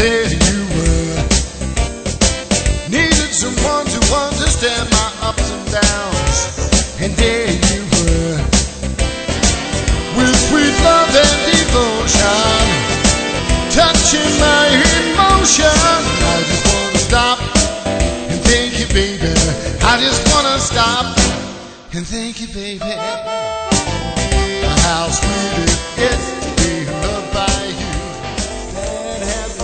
there you were. Needed someone to understand my ups and downs, and there you were. With sweet love and devotion, touching my emotion. I just wanna stop and thank you, baby. I just wanna stop and thank you, baby. How sweet it is to be loved